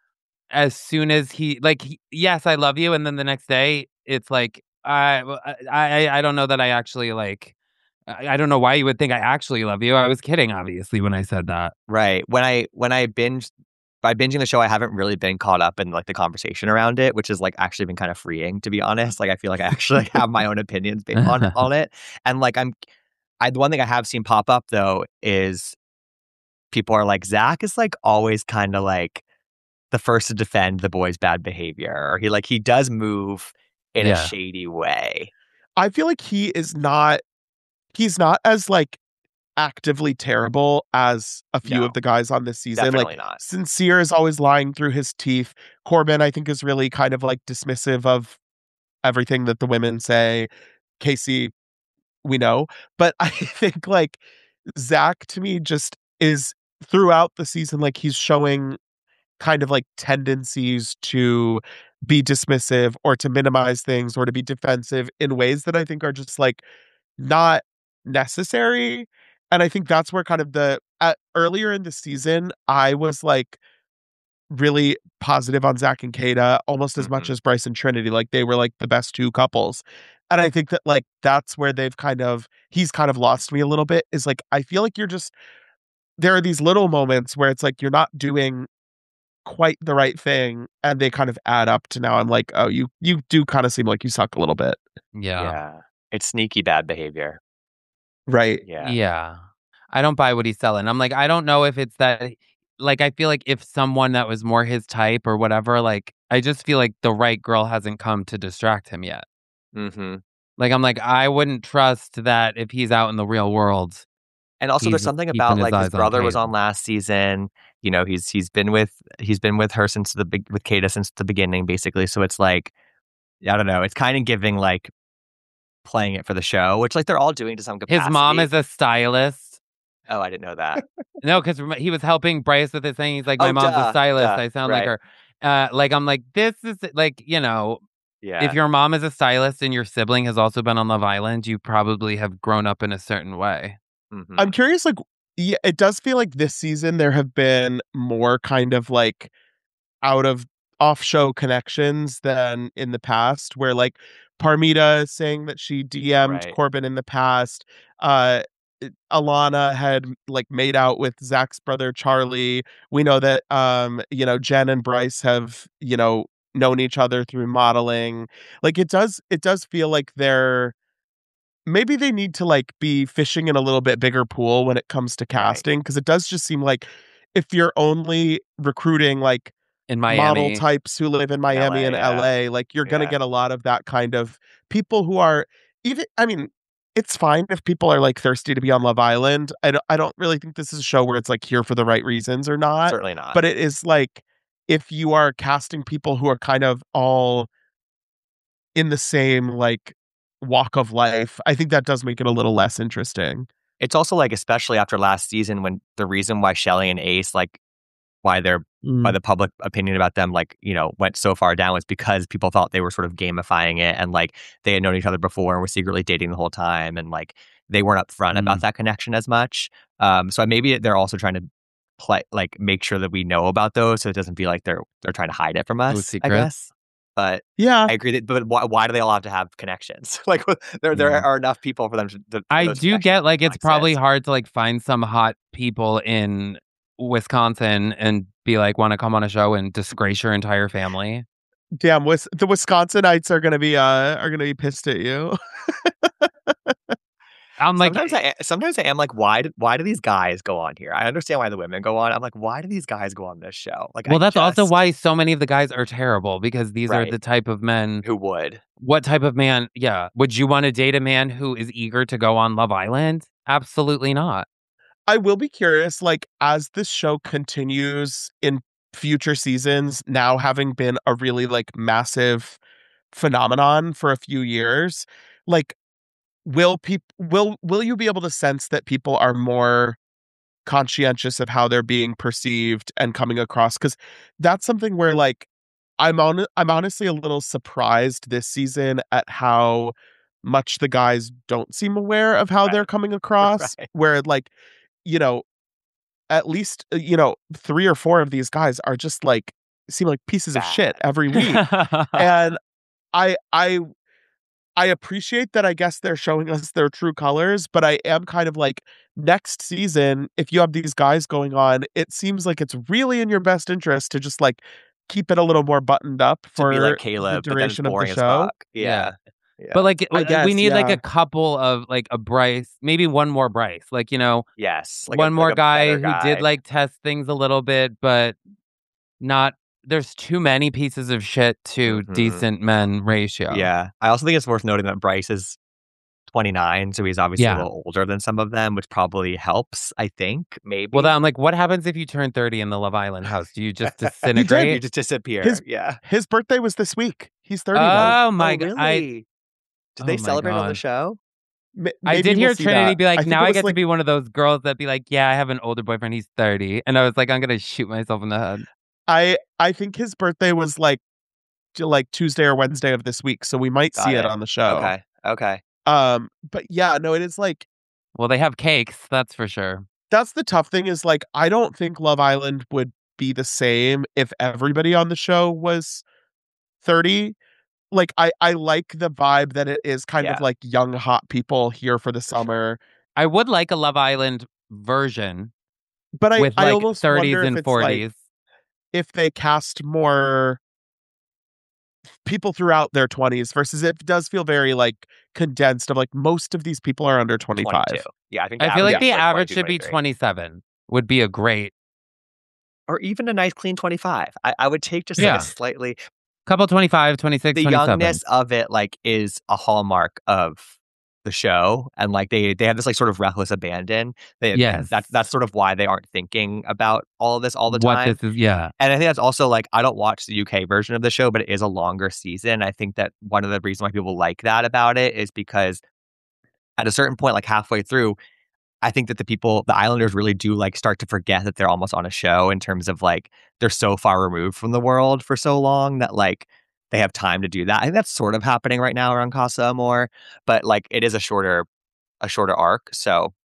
as soon as he, like, he, yes, I love you. And then the next day, it's like, I, I, I don't know that I actually like, I, I don't know why you would think I actually love you. I was kidding, obviously, when I said that. Right. When I when I binge by binging the show, I haven't really been caught up in like the conversation around it, which has like actually been kind of freeing, to be honest. Like I feel like I actually like, have my own opinions based on on it, and like I'm, I the one thing I have seen pop up though is people are like, Zach is like always kind of like the first to defend the boy's bad behavior, or he like he does move in Yeah. a shady way. I feel like he is not he's not as like actively terrible as a few No, of the guys on this season. Definitely Like, not. Sincere is always lying through his teeth. Corbin, I think, is really kind of like dismissive of everything that the women say. Casey, we know. But I think like Zach to me just is throughout the season, like he's showing kind of like tendencies to be dismissive or to minimize things or to be defensive in ways that I think are just like not necessary. And I think that's where kind of the uh, earlier in the season, I was like really positive on Zach and Kata almost as much Mhm. as Bryce and Trinity. Like they were like the best two couples. And I think that like that's where they've kind of he's kind of lost me a little bit, is like I feel like you're just there are these little moments where it's like you're not doing quite the right thing and they kind of add up to now I'm like, oh, you you do kind of seem like you suck a little bit. Yeah. Yeah. It's sneaky bad behavior. Right. Yeah. Yeah. I don't buy what he's selling. I'm like, I don't know if it's that, like, I feel like if someone that was more his type or whatever, like, I just feel like the right girl hasn't come to distract him yet. Mm-hmm. Like, I'm like, I wouldn't trust that if he's out in the real world. And also, there's He's something keeping about his like his eyes on brother was Kata. on last season. You know, he's he's been with he's been with her since the big with Kata since the beginning, basically. So it's like, I don't know. It's kind of giving like playing it for the show, which like they're all doing to some capacity. His mom is a stylist. Oh, I didn't know that. No, because he was helping Bryce with his thing. He's like, my Oh, mom's duh, a stylist. duh, I sound right. like her. Uh, like, I'm like, this is like, you know, Yeah. if your mom is a stylist and your sibling has also been on Love Island, you probably have grown up in a certain way. Mhm. I'm curious, like, Yeah, it does feel like this season there have been more kind of like out of off show connections than in the past, where like Parmita is saying that she D M'd Right. Corbin in the past. Uh, it- Alana had like made out with Zach's brother Charlie. We know that um, you know, Jen and Bryce have, you know, known each other through modeling. Like it does it does feel like they're maybe they need to like be fishing in a little bit bigger pool when it comes to Right. casting, because it does just seem like if you're only recruiting like In model Miami. types who live in Miami and L A, yeah. L A, like you're going to Yeah. get a lot of that kind of people who are even, I mean, it's fine if people are like thirsty to be on Love Island. I don't, I don't really think this is a show where it's like here for the right reasons or not, Certainly not. but it is like if you are casting people who are kind of all in the same like walk of life, I think that does make it a little less interesting. It's also like, especially after last season, when the reason why Shelley and Ace, like, why they're why the public opinion about them, like, you know, went so far down was because people thought they were sort of gamifying it, and like they had known each other before and were secretly dating the whole time, and like they weren't upfront Mm. about that connection as much. Um, so maybe they're also trying to play, like, make sure that we know about those, so it doesn't feel like they're they're trying to hide it from us. I secrets. guess. But Yeah, I agree that, but why, why do they all have to have connections? Like, there there Yeah. are enough people for them to. to for I those do connections get like to it's probably exist. hard to like find some hot people in Wisconsin and be like want to come on a show and disgrace your entire family. damn, Wis- the Wisconsinites are gonna be uh are gonna be pissed at you. I'm like, Sometimes I sometimes I am like, why do, why do these guys go on here? I understand why the women go on. I'm like, why do these guys go on this show? Like, well, I that's also just- why so many of the guys are terrible, because these are Right. the type of men. who would. What type of man? Yeah. Would you want to date a man who is eager to go on Love Island? Absolutely not. I will be curious, like, as this show continues in future seasons, now having been a really like massive phenomenon for a few years, like, will people will will you be able to sense that people are more conscientious of how they're being perceived and coming across? Because that's something where like I'm on I'm honestly a little surprised this season at how much the guys don't seem aware of how they're Right. coming across. Right. Where like, you know, at least uh, you know, three or four of these guys are just like seem like pieces of shit Bad. every week. And I I I appreciate that I guess they're showing us their true colors, but I am kind of like, next season, if you have these guys going on, it seems like it's really in your best interest to just like keep it a little more buttoned up To for be like the Caleb, but then it's duration of the boring as show. fuck. Yeah. Yeah. But like, I uh, guess, we need like yeah. a couple of like a Bryce, maybe one more Bryce, like, you know, yes. Like a- one like more a guy better who guy. did like test things a little bit, but not. There's too many pieces of shit to Mhm. decent men ratio. Yeah. I also think it's worth noting that Bryce is twenty-nine, so he's obviously Yeah. a little older than some of them, which probably helps, I think, maybe. Well, then I'm like, what happens if you turn thirty in the Love Island house? Do you just you disintegrate? just disappear. His- yeah. His birthday was this week. He's thirty now. Oh my oh, god! really? I Did oh they my celebrate on the God. show? M- I maybe did we'll hear see Trinity that. be like, I think now it I was, get like, to be one of those girls that be like, yeah, I have an older boyfriend. He's thirty, and I was like, I'm gonna shoot myself in the head. I I think his birthday was like t- like Tuesday or Wednesday of this week, so we might Got see it it. on the show. Okay. Okay. Um, but yeah, no, it is like Well, they have cakes, that's for sure. that's the tough thing is like I don't think Love Island would be the same if everybody on the show was thirty. Like I I like the vibe that it is kind of Yeah. like young hot people here for the summer. I would like a Love Island version But I with I like almost thirties wonder if and it's like forties. if they cast more people throughout their twenties versus it does feel very like condensed of like most of these people are under twenty-five. twenty-two. Yeah, I think I feel like is, the average 22, should be twenty-three. twenty-seven. Would be a great Or even a nice clean twenty-five. I, I would take just Yeah. like a slightly couple twenty-five, twenty-six, the twenty-seven. youngness of it like is a hallmark of the show, and like they they have this like sort of reckless abandon. They, and Yes. that's that's sort of why they aren't thinking about all of this all the what time. this is, yeah. And I think that's also like, I don't watch the U K version of the show, but it is a longer season. I think that one of the reasons why people like that about it is because at a certain point, like halfway through, I think that the people, the Islanders really do like start to forget that they're almost on a show in terms of like, they're so far removed from the world for so long that like they have time to do that. I think that's sort of happening right now around Casa Amor, but like it is a shorter, a shorter arc. So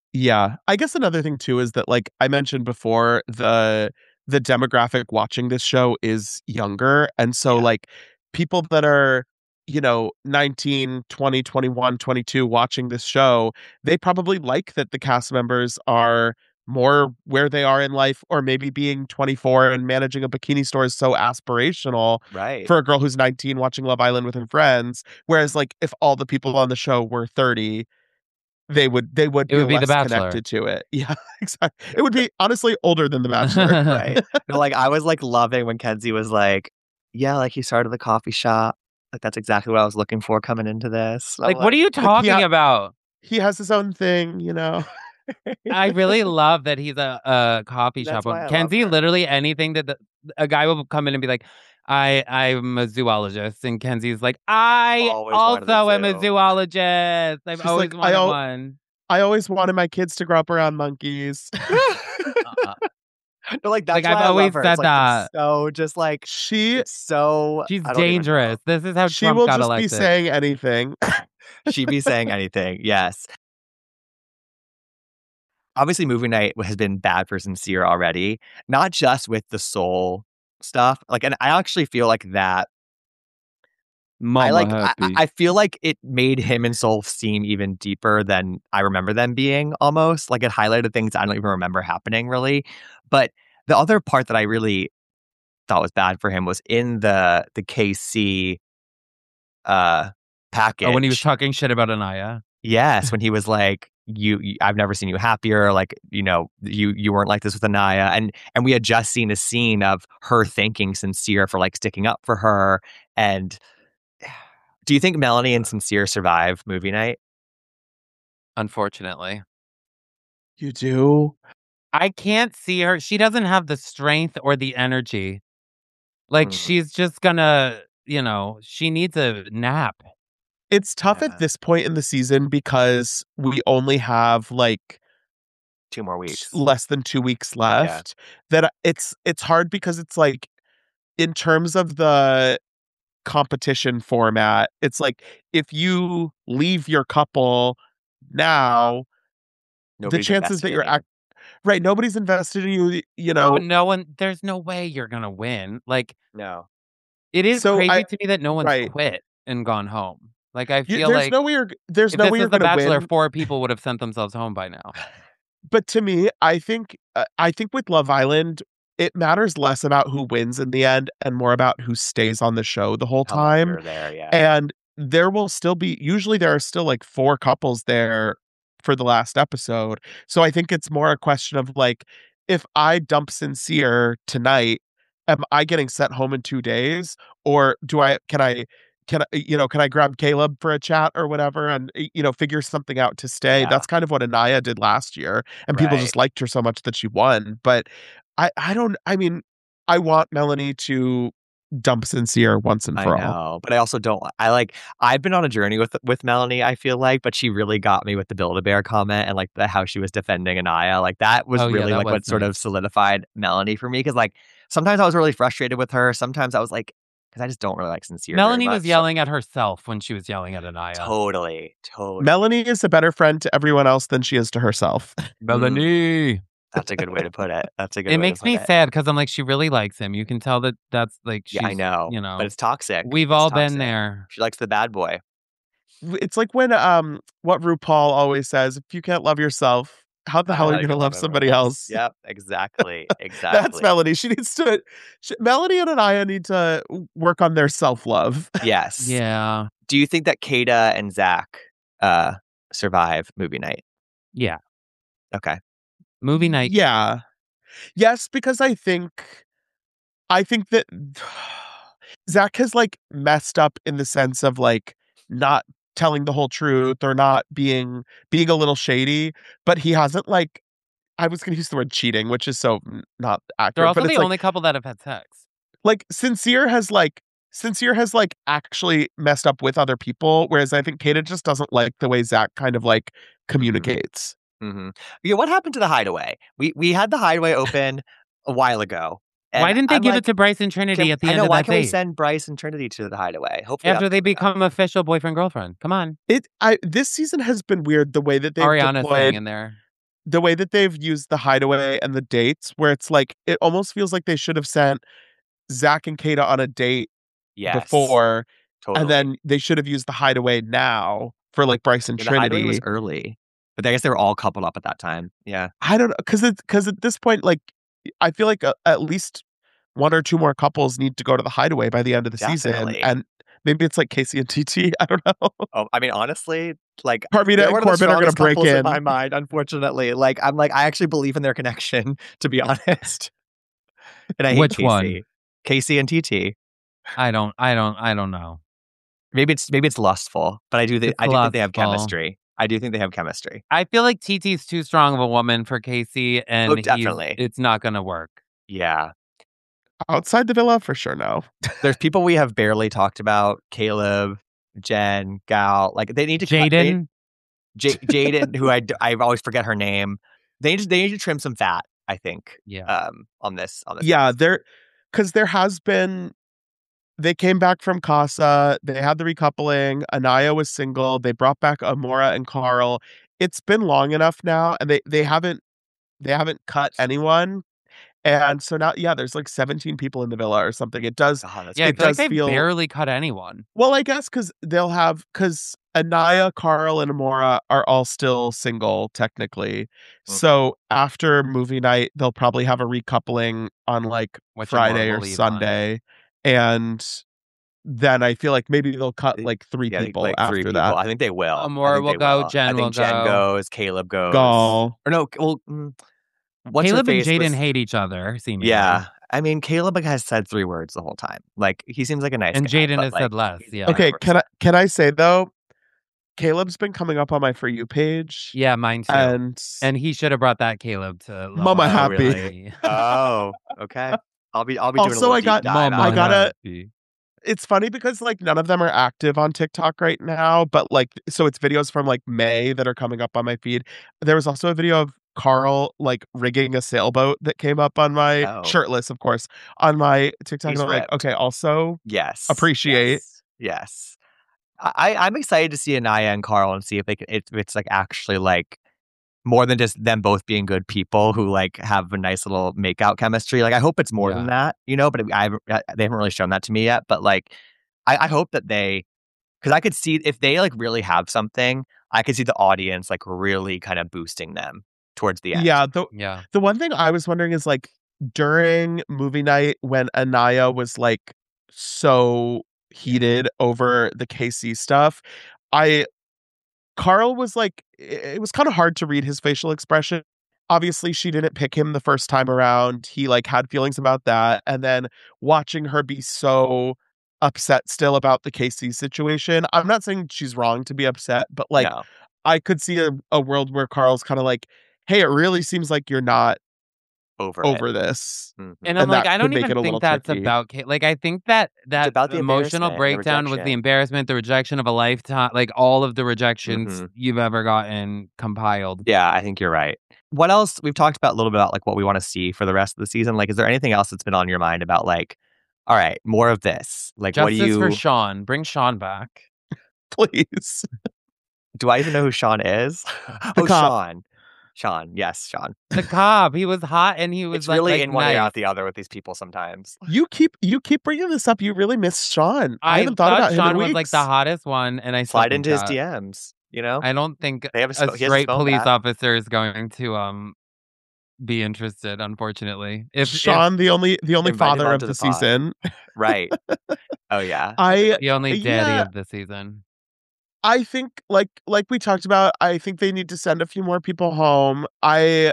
Yeah. I guess another thing too is that, like I mentioned before, the the demographic watching this show is younger. And so Yeah. like people that are, you know, nineteen, twenty, twenty-one, twenty-two watching this show, they probably like that the cast members are more where they are in life, or maybe being twenty-four and managing a bikini store is so aspirational Right. for a girl who's nineteen watching Love Island with her friends. Whereas like if all the people on the show were thirty, they would they would It would feel be The less Bachelor. connected to it. Yeah, exactly. It would be honestly older than The Bachelor. Right. No, like I was like loving when Kenzie was like, yeah, like he started the coffee shop. Like that's exactly what I was looking for coming into this. And I'm Like, what are you Like, talking yeah. about? He has his own thing, you know. I really love that he's a, a coffee That's shop why I owner. love Kenzie, her. literally anything that the, a guy will come in and be like, I, I'm a zoologist. And Kenzie's like, I Always wanted a also am a zoo. zoologist. I've She's always like, I wanted al- one. I always wanted my kids to grow up around monkeys. Uh, No, like that's Like, why I've I always love her. said It's like that. it's so just like she it's so She's I don't even know. dangerous. This is how she Trump will got just elected. be saying anything. She be saying anything. Yes. Obviously, movie night has been bad for Sincere already, not just with the soul stuff. Like, and I actually feel like that. Mama I like. I, happy. I feel like it made him and Soul seem even deeper than I remember them being. Almost like it highlighted things I don't even remember happening really. But the other part that I really thought was bad for him was in the the K C uh package. Oh, when he was talking shit about Anaya. Yes, when he was like, you, you I've never seen you happier, like, you know, you you weren't like this with Anaya. And and we had just seen a scene of her thanking Sincere for like sticking up for her. And do you think Melanie and Sincere survive movie night? Unfortunately. You do? I can't see her. She doesn't have the strength or the energy. Like, Mm. she's just gonna, you know, she needs a nap. It's tough Yeah. at this point in the season because we only have like Two more t- weeks. less than two weeks left. That it's it's hard because it's like in terms of the competition format, it's like if you leave your couple now, Nobody's the chances invested that in you're you. act- right, nobody's invested in you. You know, But no one, there's no way you're gonna win. Like, No. it is So crazy I- to me that no one's right. quit and gone home. Like, I you, feel there's like no way you're there's if no this way was you're The gonna Bachelor, win. four people would have sent themselves home by now. But to me, I think uh, I think with Love Island, it matters less about who wins in the end and more about who stays on the show the whole How much time. you're there, yeah. And there will still be, usually there are still like four couples there for the last episode. So I think it's more a question of like, if I dump Sincere tonight, am I getting sent home in two days? Or do I, can I, can I, you know, can I grab Caleb for a chat or whatever and, you know, figure something out to stay? Yeah. That's kind of what Anaya did last year. And people Right. just liked her so much that she won. But I, I don't, I mean, I want Melanie to dump Sincere once and I for all. know, but I also don't. I like. I've been on a journey with with Melanie. I feel like, but she really got me with the Build-A-Bear comment and like the how she was defending Anaya. Like that was Oh, yeah, really that like was what sort of nice. solidified Melanie for me. Because like sometimes I was really frustrated with her. Sometimes I was like, because I just don't really like Sincere. very Melanie was much. yelling at herself when she was yelling at Anaya. Totally, totally. Melanie is a better friend to everyone else than she is to herself. Melanie. That's a good way to put it. That's a good. It way makes to put me it. sad because I'm like, she really likes him. You can tell that that's like, she's, Yeah, I know. you know, but it's toxic. we've It's all been toxic. there. She likes the bad boy. It's like when um what RuPaul always says, if you can't love yourself, how the I hell are like you going to love everyone somebody else? Yep, exactly, exactly. That's Melanie. She needs to she, Melanie and Anaya need to work on their self-love. Yes. Yeah. Do you think that Kata and Zach uh, survive movie night? Yeah. Okay. Movie night. Yeah. Yes, because I think I think that Zach has like messed up in the sense of like not telling the whole truth or not being being a little shady, but he hasn't like I was going to use the word cheating, which is so not accurate. They're also but the it's like, only couple that have had sex. like Sincere has like Sincere has like actually messed up with other people, whereas I think Kata just doesn't like the way Zach kind of like communicates. Mm-hmm. Yeah. What happened to the Hideaway? We we had the Hideaway open a while ago. and Why didn't they I'm give like, it to Bryce and Trinity can- at the I end know. of Why that can't we date? send Bryce and Trinity to the Hideaway? Hopefully After that's- they become official boyfriend girlfriend. Come on. It I this season has been weird the way that they've Ariana's deployed staying in there. the way that they've used the hideaway and the dates, where it's like it almost feels like they should have sent Zach and Kata on a date Yes. before, Totally. and then they should have used the hideaway now for like Bryce and Yeah, the hideaway Trinity. was early, but I guess they were all coupled up at that time. Yeah. I don't know, because it's because at this point, like, I feel like uh, at least one or two more couples need to go to the hideaway by the end of the Definitely. season, and maybe it's like Casey and T T. I don't know. Oh, I mean, honestly, like Carmina they're and one of the Corbin are going to strongest break couples in. in my mind. Unfortunately, like I'm like I actually believe in their connection, to be honest. And I hate Which Casey. one? Casey and T T. I don't. I don't. I don't know. Maybe it's maybe it's lustful, but I do think It's I do think they have lustful. chemistry. I do think they have chemistry. I feel like T T's too strong of a woman for Casey, and Oh, he's- definitely. it's not going to work. Yeah. Outside the villa, for sure, no. There's people we have barely talked about: Caleb, Jen, Gal. Like they need to cut- they- Jaden, J- Jaden, who I, I always forget her name. They need, they need to trim some fat, I think. yeah, Um, on this, on this. Yeah, there, because there has been. They came back from Casa. They had the recoupling. Anaya was single. They brought back Amora and Carl. It's been long enough now, and they they haven't they haven't cut anyone. And so now, yeah, there's like seventeen people in the villa or something. It does. God, that's yeah. I it feel like does they feel- barely cut anyone. Well, I guess because they'll have because Anaya, Carl, and Amora are all still single technically. Mhm. So after movie night, they'll probably have a recoupling on like Which Friday Amora or will leave on. Sunday, and then I feel like maybe they'll cut like three yeah, people like after three people. that. I think they will. I Amora think will they go, will. Jen I think will Jen go. goes. Caleb goes. Gall. Or no, well, mm, what's her Caleb and face Jaden was- hate each other, seemingly. Yeah, I mean, Caleb has said three words the whole time. Like he seems like a nice and guy. Jaden but, has like, said less. he's a Yeah. bad Okay, person. can I can I say though, Caleb's been coming up on my For You page. Yeah, mine too. And And he should have brought that Caleb to Love Mama Island. happy. really? Oh, okay. I'll be I'll be doing a Also, little I deep got- dive Mama I after gotta- happy. it's funny because like none of them are active on TikTok right now, but like so it's videos from like May that are coming up on my feed. There was also a video of Carl like rigging a sailboat that came up on my Oh. shirtless, of course, on my TikTok. He's And I'm like, ripped. okay, also Yes. Appreciate. Yes. yes. I, I'm excited to see Anaya and Carl and see if they can, if it's like actually like more than just them both being good people who like have a nice little make out chemistry. Like I hope it's more than that, you know, but I haven't- they haven't really shown that to me yet. But like, I, I hope that they, because I could see if they like really have something, I could see the audience like really kind of boosting them towards the end. yeah. The Yeah. the one thing I was wondering is like during movie night when Anaya was like so heated over the K C stuff, I Carl was like it it was kind of hard to read his facial expression. Obviously, she didn't pick him the first time around. He like had feelings about that, and then watching her be so upset still about the K C situation. I'm not saying she's wrong to be upset, but like No. I could see a, a world where Carl's kind of like, "Hey, it really seems like you're not over over it. this." Mhm. And I'm And like, that I could don't make even it a think little that's tricky. about Kate. Like, I think that that about the emotional embarrassment, the breakdown was the rejection. embarrassment, the rejection of a lifetime, like all of the rejections Mhm. you've ever gotten compiled. Yeah, I think you're right. What else? We've talked about a little bit about like what we want to see for the rest of the season. Like, is there anything else that's been on your mind about like, all right, more of this? Like, what do Justice you? for Sean. Bring Sean back. Please. Do I even know who Sean is? The oh, cop. Sean. Sean. Yes, Sean. The cop. He was hot and he was It's like, really like, in one nice. ear out the other with these people sometimes. You keep you keep bringing this up. You really miss Sean. I, I haven't thought about Sean him in was weeks. like the hottest one, and I still Slide think into his that. D Ms. You know, I don't think they have a, a sp- he has his straight phone police back. officer is going to um be interested. Unfortunately, if, if Sean, the only the only Invite him father of onto the, the pod. season. Right. Oh yeah. I the only daddy yeah, of the season. I think like like we talked about, I think they need to send a few more people home. I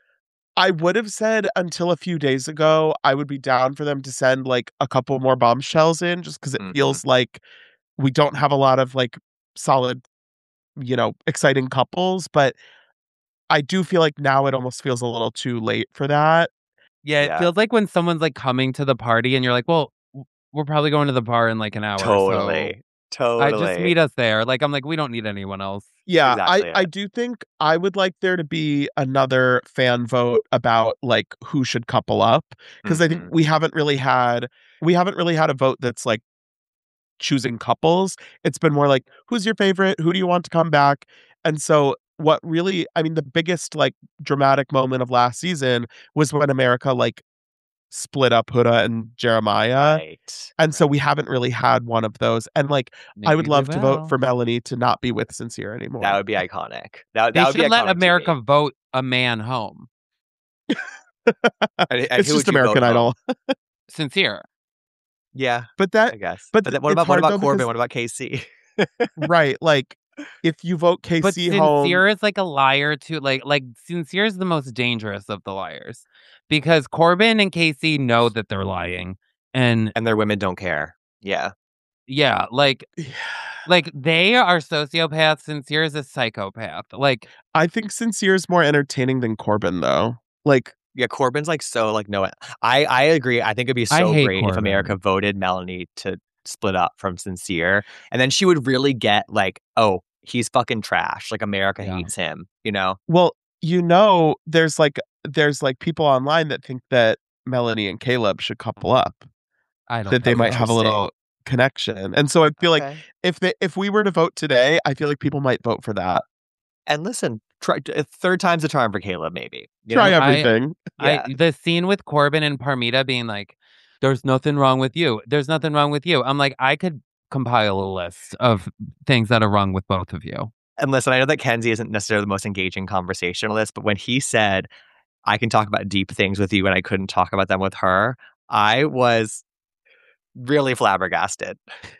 I would have said until a few days ago, I would be down for them to send like a couple more bombshells in just because it Mhm. feels like we don't have a lot of like solid, you know, exciting couples. But I do feel like now it almost feels a little too late for that. Yeah, it Yeah. feels like when someone's like coming to the party and you're like, well, w- we're probably going to the bar in like an hour. Totally. So Totally. I just meet us there. Like, I'm like, we don't need anyone else. Yeah, Exactly I, I it. do think I would like there to be another fan vote about like who should couple up, because I think Mhm. we haven't really had we haven't really had a vote that's like choosing couples. It's been more like who's your favorite, who do you want to come back, and so what really, I mean, the biggest like dramatic moment of last season was when America like split up Huda and Jeremiah. Right. And so we haven't really had one of those. And like, I would Maybe we love to vote will. for Melanie to not be with Sincere anymore. That would be iconic. That, They that would be should let iconic to America me. vote a man home. And- and It's who would just you vote American home? Idol. Sincere. Yeah, But that I guess. but But, then what it's about what hard, about though, Corbin? because- What about K C? right, like if you vote But K C home, Sincere is like a liar too. Like like Sincere is the most dangerous of the liars because Corbin and Casey know that they're lying, and And their women don't care. Yeah. yeah, like like they are sociopaths. Sincere is a psychopath. Like I think Sincere is more entertaining than Corbin, though. Like, Yeah, Corbin's like so like no. I I agree. I think it'd be I so hate great if Corbin. America voted Melanie to split up from Sincere, and then she would really get like, oh, he's fucking trash. Like America Yeah. hates him. You know? well, you know, there's like there's like people online that think that Melanie and Caleb should couple up, I don't. that they think might so. have a little connection. And so I feel like Okay. if they if we were to vote today, I feel like people might vote for that. And listen, try a third time's a charm for Caleb. Maybe you Try know? I- everything. Yeah. I the scene with Corbin and Parmita being like, "There's nothing wrong with you. There's nothing wrong with you." I'm like, I could compile a list of things that are wrong with both of you. And listen, I know that Kenzie isn't necessarily the most engaging conversationalist, but when he said, I can talk about deep things with you and I couldn't talk about them with her, I was really flabbergasted.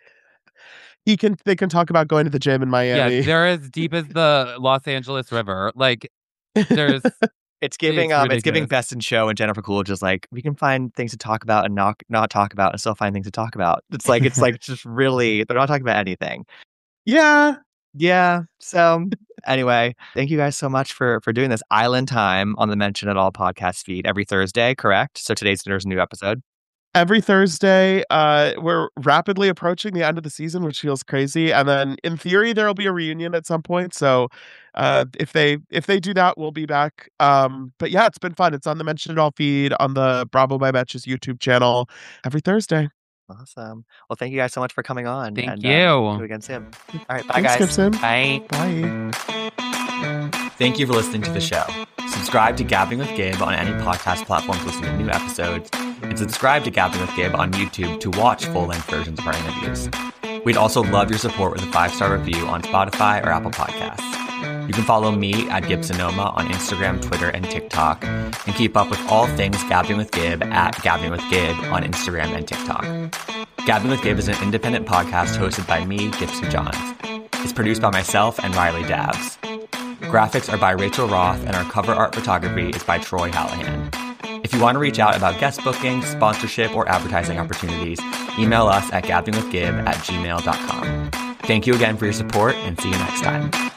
He can they can talk about going to the gym in Miami. Yeah, they're as deep as the Los Angeles River. Like, there's It's giving It's um it's giving ridiculous. Best in Show and Jennifer Coolidge is like, we can find things to talk about and not not talk about and still find things to talk about. It's like it's like just really they're not talking about anything. yeah. Yeah. So anyway, thank you guys so much for for doing this. Island Time on the Mention It All podcast feed every Thursday, correct? So today's there's a new episode. Every Thursday, uh, we're rapidly approaching the end of the season, which feels crazy. And then, in theory, there will be a reunion at some point. So, uh, if they if they do that, we'll be back. Um, but yeah, it's been fun. It's on the Mention It All feed on the Bravo by Betches YouTube channel every Thursday. Awesome. Well, thank you guys so much for coming on. Thank and, you. Um, do it again soon. All right. Bye, Thanks, guys. Gibson. bye. Bye. Thank you for listening to the show. Subscribe to Gabbing with Gabe on any podcast platform to listen to new episodes, and subscribe to Gabbing with Gabe on YouTube to watch full-length versions of our interviews. We'd also love your support with a five-star review on Spotify or Apple Podcasts. You can follow me at Gibsonoma on Instagram, Twitter, and TikTok, and keep up with all things Gabbing with Gabe at Gabbing with Gabe on Instagram and TikTok. Gabbing with Gabe is an independent podcast hosted by me, Gibson Johns. It's produced by myself and Riley Dabbs. Graphics are by Rachel Roth, and our cover art photography is by Troy Hallahan. If you want to reach out about guest bookings, sponsorship, or advertising opportunities, email us at gabbingwithgib at gmail dot com. Thank you again for your support, and see you next time.